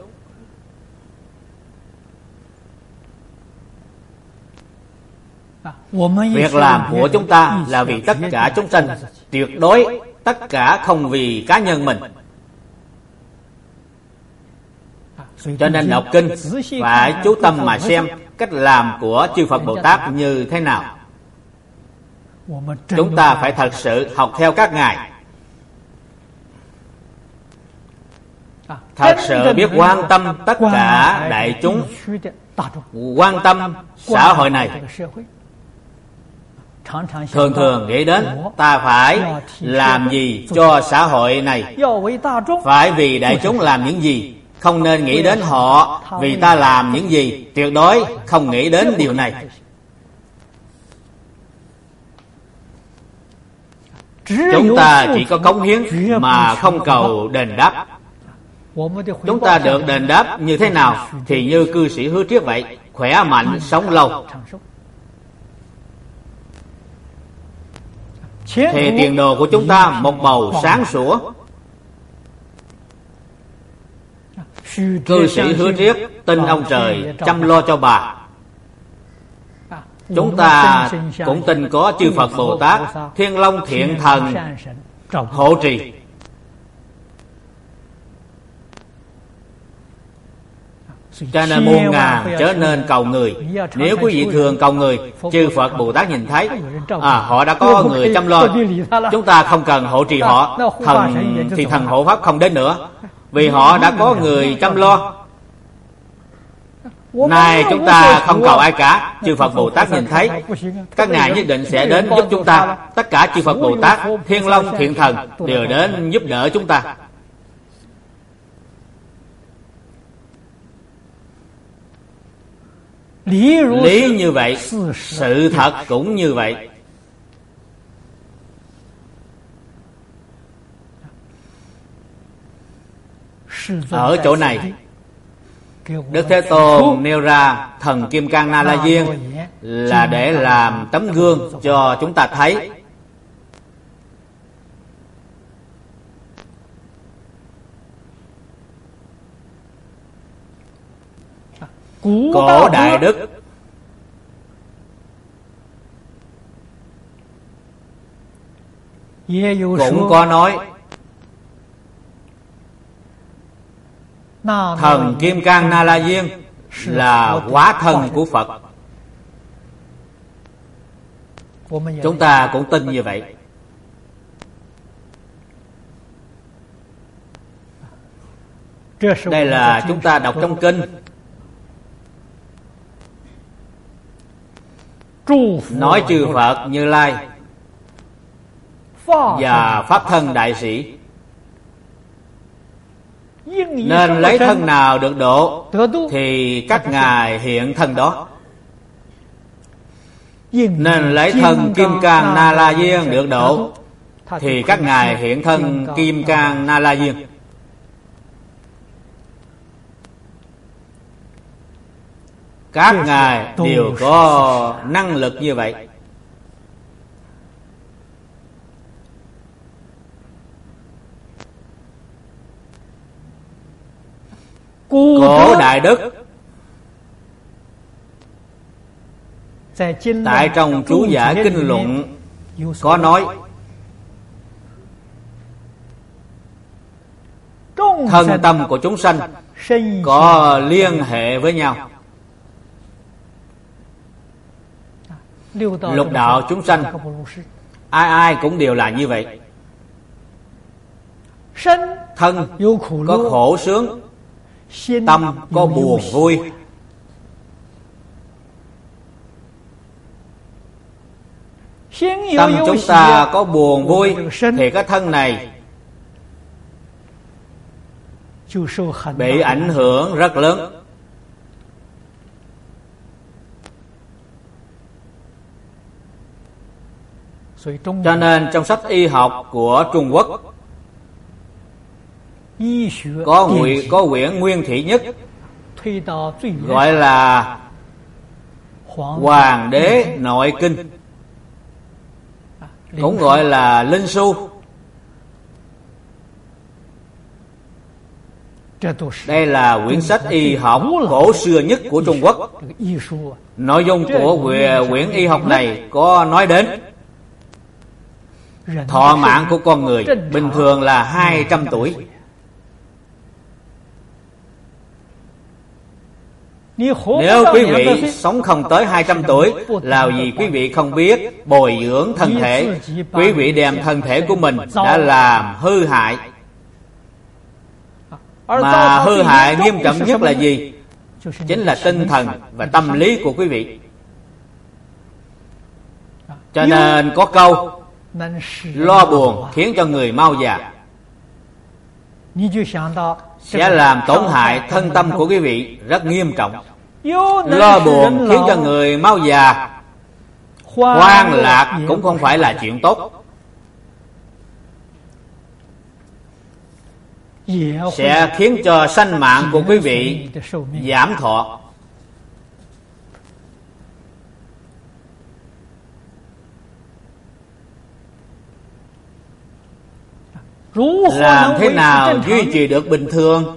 Việc làm của chúng ta là vì tất cả chúng sanh, tuyệt đối tất cả không vì cá nhân mình. Cho nên đọc kinh phải chú tâm mà xem cách làm của chư Phật Bồ Tát như thế nào. Chúng ta phải thật sự học theo các ngài, thật sự biết quan tâm tất cả đại chúng, quan tâm xã hội này. Thường thường nghĩ đến ta phải làm gì cho xã hội này, phải vì đại chúng làm những gì. Không nên nghĩ đến họ vì ta làm những gì, tuyệt đối không nghĩ đến điều này. Chúng ta chỉ có cống hiến mà không cầu đền đáp. Chúng ta được đền đáp như thế nào? Thì như cư sĩ Hứa Triết vậy, khỏe mạnh, sống lâu. Thì tiền đồ của chúng ta một màu sáng sủa. Cư sĩ Hứa Triết tin ông trời chăm lo cho bà. Chúng ta cũng tin có chư Phật Bồ Tát, Thiên Long Thiện Thần hộ trì. Cho nên muôn ngàn trở nên cầu người. Nếu quý vị thường cầu người, chư Phật Bồ Tát nhìn thấy à, họ đã có người chăm lo, chúng ta không cần hộ trì họ, thần thì thần hộ pháp không đến nữa, vì họ đã có người chăm lo. Nay chúng ta không cầu ai cả, chư Phật Bồ Tát nhìn thấy, các ngài nhất định sẽ đến giúp chúng ta. Tất cả chư Phật Bồ Tát, Thiên Long, Thiện Thần đều đến giúp đỡ chúng ta. Lý như vậy, sự thật cũng như vậy. Ở chỗ này, Đức Thế Tôn nêu ra thần Kim Cang Na La Diên là để làm tấm gương cho chúng ta thấy. Cổ Đại Đức cũng có nói thần Kim Cang Na La Diên là hóa thân của Phật. Chúng ta cũng tin như vậy. Đây là chúng ta đọc trong kinh. Nói chư Phật Như Lai và Pháp thân đại sĩ nên lấy thân nào được độ thì các ngài hiện thân đó. Nên lấy thân Kim Cang Na La Diên được độ thì các ngài hiện thân Kim Cang Na La Diên. Các ngài đều có năng lực như vậy. Cổ Đại Đức tại trong chú giải kinh luận có nói thân tâm của chúng sanh có liên hệ với nhau. Lục đạo chúng sanh ai ai cũng đều là như vậy. Thân có khổ sướng, tâm có buồn vui. Tâm chúng ta có buồn vui thì cái thân này bị ảnh hưởng rất lớn. Cho nên trong sách y học của Trung Quốc có quyển, có quyển nguyên thị nhất gọi là Hoàng Đế Nội Kinh, cũng gọi là Linh Su. Đây là quyển sách y học cổ xưa nhất của Trung Quốc. Nội dung của quyển y học này có nói đến thọ mạng của con người bình thường là hai trăm tuổi. Nếu quý vị sống không tới hai trăm tuổi là vì quý vị không biết bồi dưỡng thân thể. Quý vị đem thân thể của mình đã làm hư hại. Mà hư hại nghiêm trọng nhất là gì? Chính là tinh thần và tâm lý của quý vị. Cho nên có câu lo buồn khiến cho người mau già, sẽ làm tổn hại thân tâm của quý vị rất nghiêm trọng. Lo buồn khiến cho người mau già, hoang lạc cũng không phải là chuyện tốt, sẽ khiến cho sanh mạng của quý vị giảm thọ. Làm thế nào duy trì được bình thường?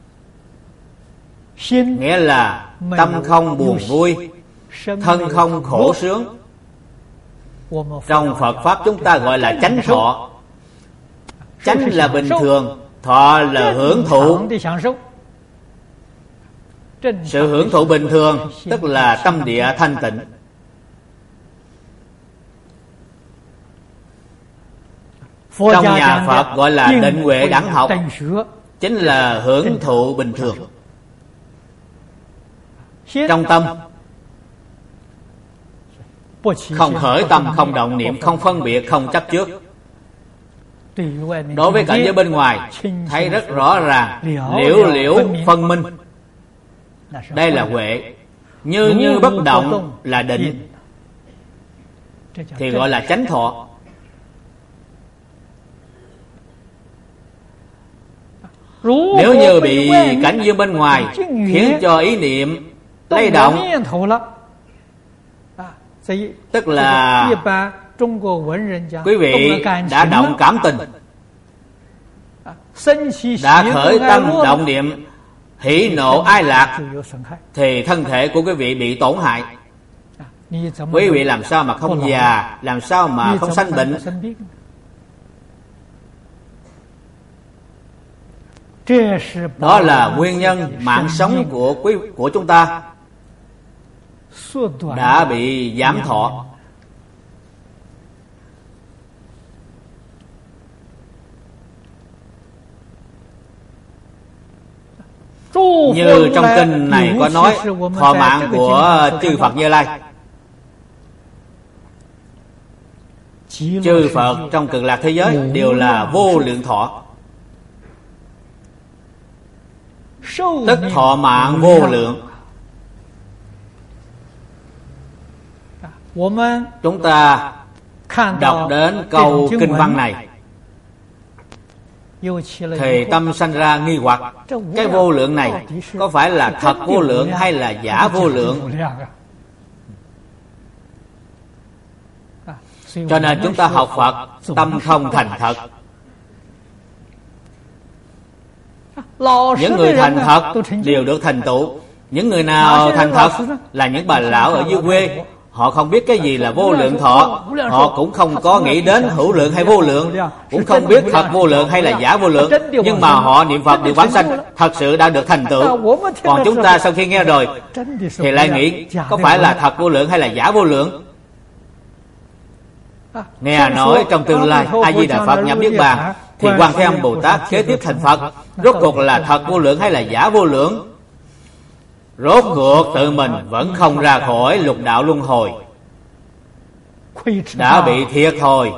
Nghĩa là tâm không buồn vui, thân không khổ sướng. Trong Phật Pháp chúng ta gọi là chánh thọ. Chánh là bình thường, thọ là hưởng thụ. Sự hưởng thụ bình thường tức là tâm địa thanh tịnh. Trong nhà Phật gọi là định huệ đẳng học, chính là hưởng thụ bình thường. Trong tâm không khởi tâm, không động niệm, không phân biệt, không chấp trước. Đối với cảnh giới bên ngoài thấy rất rõ ràng, liễu liễu phân minh. Đây là huệ. Như như bất động là định, thì gọi là chánh thọ. Nếu như bị cảnh giới bên ngoài khiến cho ý niệm lay động, tức là quý vị đã động cảm tình, đã khởi tâm động niệm hỷ nộ ai lạc, thì thân thể của quý vị bị tổn hại. Quý vị làm sao mà không già, làm sao mà không sanh bệnh? Đó là nguyên nhân mạng sống của quý của chúng ta đã bị giảm thọ. Như trong kinh này có nói, thọ mạng của chư Phật Như Lai, chư Phật trong Cực Lạc thế giới đều là vô lượng thọ, tức thọ mạng vô lượng. Chúng ta đọc đến câu kinh văn này thì tâm sanh ra nghi hoặc, cái vô lượng này có phải là thật vô lượng hay là giả vô lượng? Cho nên chúng ta học Phật tâm không thành thật. Những người thành thật đều được thành tựu. Những người nào thành thật là những bà lão ở dưới quê, họ không biết cái gì là vô lượng thọ, họ cũng không có nghĩ đến hữu lượng hay vô lượng, cũng không biết thật vô lượng hay là giả vô lượng, nhưng mà họ niệm Phật được vãng sanh, thật sự đã được thành tựu. Còn chúng ta sau khi nghe rồi thì lại nghĩ có phải là thật vô lượng hay là giả vô lượng? Nghe nói trong tương lai A Di Đà Phật nhập niết bàn thì Quan Thế Âm Bồ Tát kế tiếp thành Phật, rốt cuộc là thật vô lượng hay là giả vô lượng? Rốt cuộc tự mình vẫn không ra khỏi lục đạo luân hồi, đã bị thiệt thòi.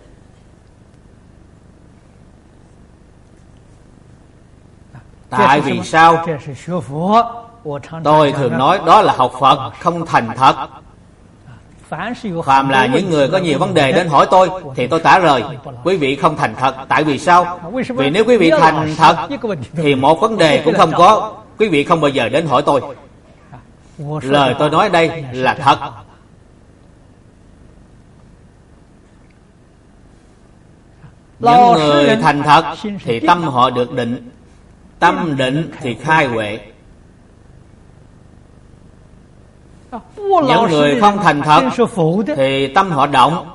Tại vì sao? Tôi thường nói đó là học Phật không thành thật. Phàm là những người có nhiều vấn đề đến hỏi tôi thì tôi trả lời quý vị không thành thật. Tại vì sao? Vì nếu quý vị thành thật thì một vấn đề cũng không có, quý vị không bao giờ đến hỏi tôi. Lời tôi nói đây là thật. Những người thành thật thì tâm họ được định, tâm định thì khai huệ. Những người không thành thật thì tâm họ động.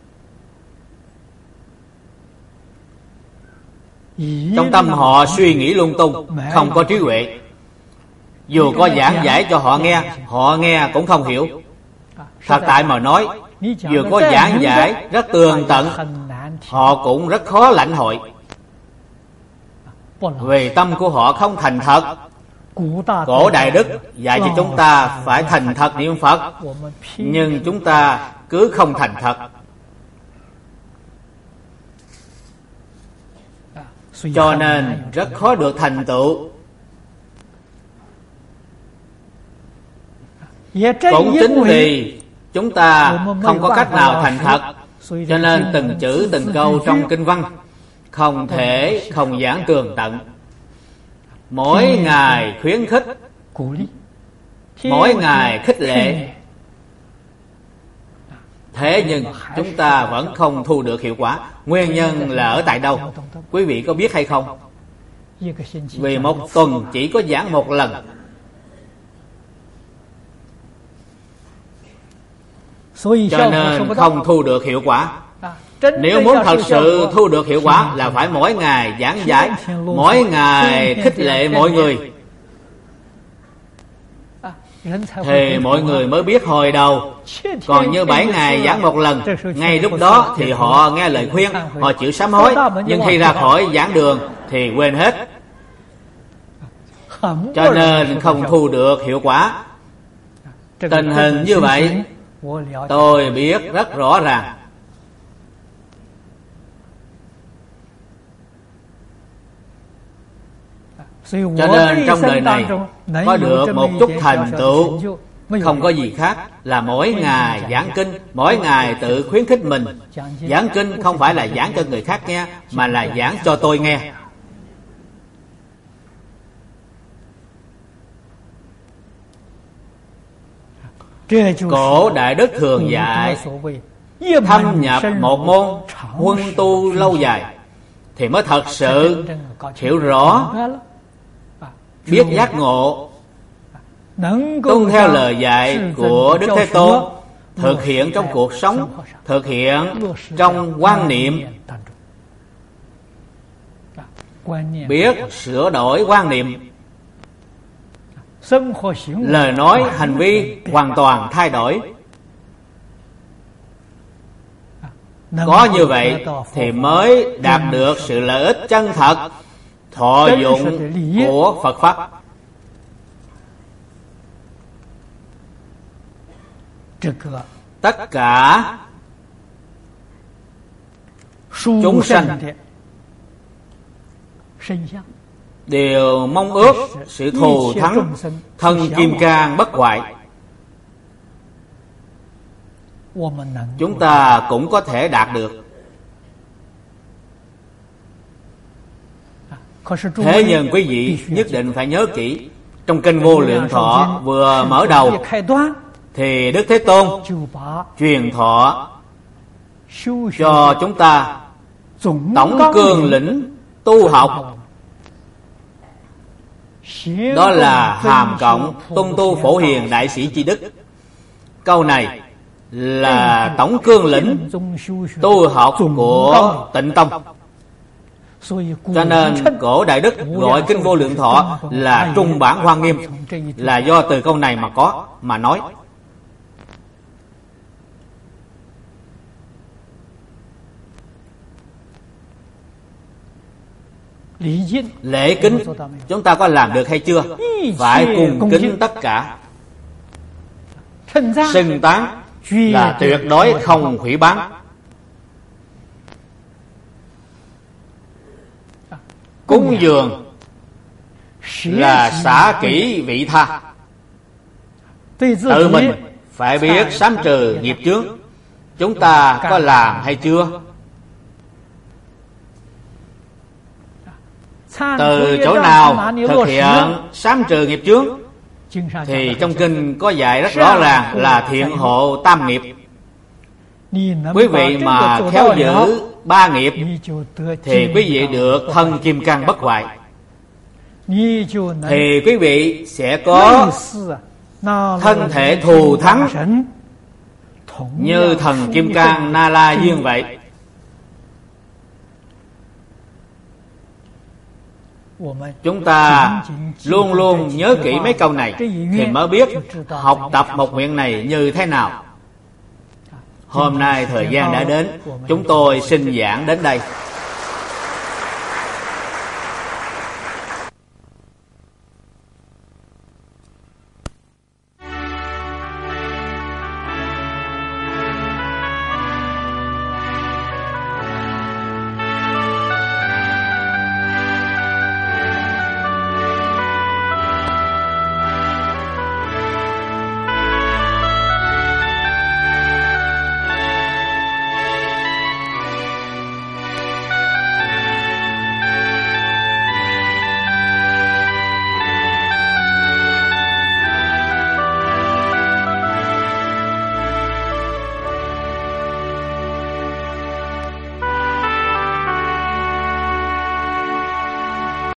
Trong tâm họ suy nghĩ lung tung, không có trí huệ. Dù có giảng giải cho họ nghe, họ nghe cũng không hiểu. Thật tại mà nói, dù có giảng giải rất tường tận, họ cũng rất khó lãnh hội. Vì tâm của họ không thành thật. Cổ Đại Đức dạy cho chúng ta phải thành thật niệm Phật, nhưng chúng ta cứ không thành thật. Cho nên rất khó được thành tựu. Cũng chính vì chúng ta không có cách nào thành thật, cho nên từng chữ từng câu trong kinh văn không thể không giảng tường tận. Mỗi ngày khuyến khích, mỗi ngày khích lệ, thế nhưng chúng ta vẫn không thu được hiệu quả. Nguyên nhân là ở tại đâu? Quý vị có biết hay không? Vì một tuần chỉ có giảng một lần, cho nên không thu được hiệu quả. Nếu muốn thật sự thu được hiệu quả là phải mỗi ngày giảng giải, mỗi ngày khích lệ mọi người. thì mọi người mới biết hồi đầu. Còn như bảy ngày giảng một lần, ngay lúc đó thì họ nghe lời khuyên, họ chịu sám hối. Nhưng khi ra khỏi giảng đường thì quên hết, cho nên không thu được hiệu quả. Tình hình như vậy tôi biết rất rõ ràng. Cho nên trong đời này có được một chút thành tựu, không có gì khác là mỗi ngày giảng kinh, mỗi ngày tự khuyến khích mình. Giảng kinh không phải là giảng cho người khác nghe, mà là giảng cho tôi nghe. Cổ Đại Đức thường dạy, thâm nhập một môn, huân tu lâu dài thì mới thật sự hiểu rõ, biết giác ngộ, tuân theo lời dạy của Đức Thế Tôn, thực hiện trong cuộc sống, thực hiện trong quan niệm, biết sửa đổi quan niệm, lời nói hành vi hoàn toàn thay đổi. Có như vậy thì mới đạt được sự lợi ích chân thật, thọ dụng của Phật Pháp. Tất cả chúng sanh đều mong ước sự thù thắng thân kim cang bất hoại. Chúng ta cũng có thể đạt được. Thế nhưng quý vị nhất định phải nhớ kỹ, trong kinh Vô Lượng Thọ vừa mở đầu thì Đức Thế Tôn truyền thọ cho chúng ta tổng cương lĩnh tu học, đó là hàm cộng tuân tu Phổ Hiền Đại Sĩ Chi Đức. Câu này là tổng cương lĩnh tu học của Tịnh Tông. Cho nên Cổ Đại Đức gọi kinh Vô Lượng Thọ là trung bản Hoa Nghiêm, là do từ câu này mà có mà nói. Lễ kính chúng ta có làm được hay chưa? Phải cung kính tất cả. Xưng tán là tuyệt đối không hủy bán. Cúng dường là xả kỹ vị tha. Tự mình phải biết sám trừ nghiệp chướng. Chúng ta có làm hay chưa? Từ chỗ nào thực hiện sám trừ nghiệp chướng? Thì trong kinh có dạy rất rõ ràng là thiện hộ tam nghiệp. Quý vị mà khéo giữ ba nghiệp thì quý vị được thân kim cang bất hoại. Thì quý vị sẽ có thân thể thù thắng như thần kim cang Na La Diên vậy. Chúng ta luôn luôn nhớ kỹ mấy câu này thì mới biết học tập một nguyện này như thế nào. Hôm nay thời gian đã đến, chúng tôi xin giảng đến đây.